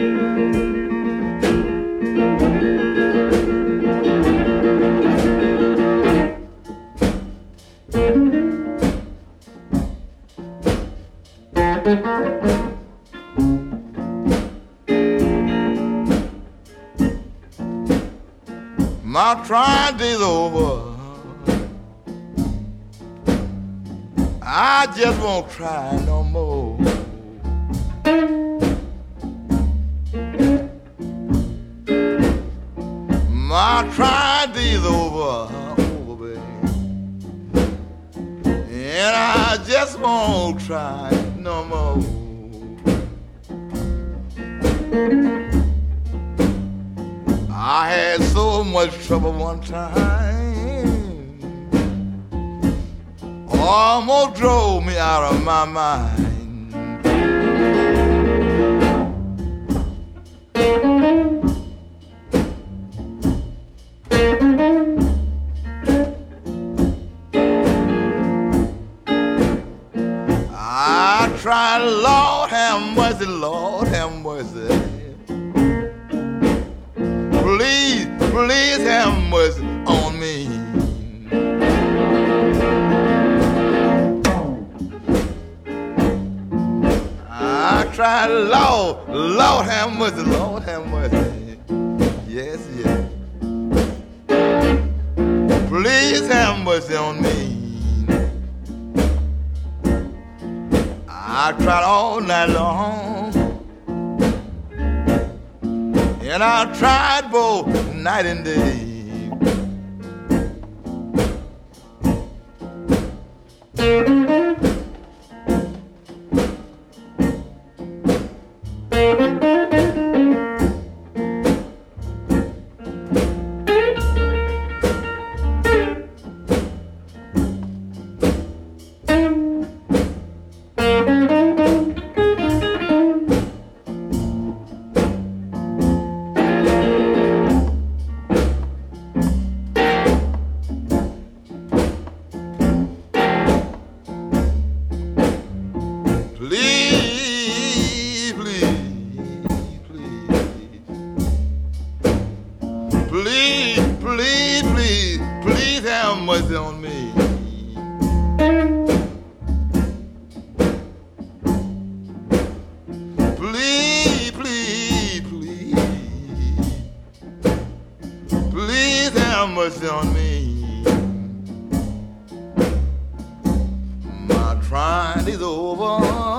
My trying days over. I just won't try no more. My trying days over, baby, and I just won't try no more. I had so much trouble one time, almost drove me out of my mind. I tried, Lord have mercy, Lord have mercy. Please, please have mercy on me. I tried, Lord, Lord have mercy, Lord have mercy. Yes, yes. Please have mercy on me. I tried all night long, and I tried both night and day. Please have mercy on me. Please, please, please, please have mercy on me. My trying is over.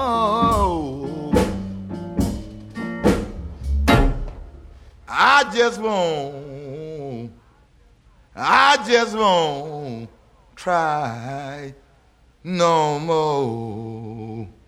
I just won't try no more.